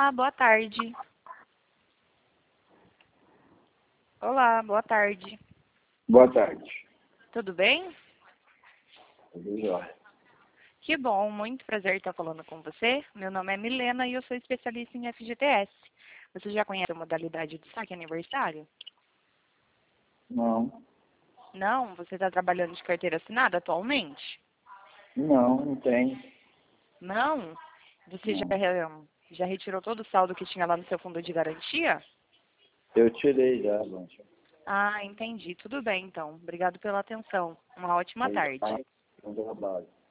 Olá, boa tarde. Olá, boa tarde. Boa tarde. Tudo bem? Tudo jóia. Que bom, muito prazer estar falando com você. Meu nome é Milena e eu sou especialista em FGTS. Você já conhece a modalidade de saque aniversário? Não, Não? Você está trabalhando de carteira assinada atualmente? não tem. Não? Você Não. já retirou todo o saldo que tinha lá no seu fundo de garantia? Eu tirei já, Blanche. Ah, entendi. Tudo bem, então. Obrigado pela atenção. Uma ótima Aí tarde. tá no trabalho.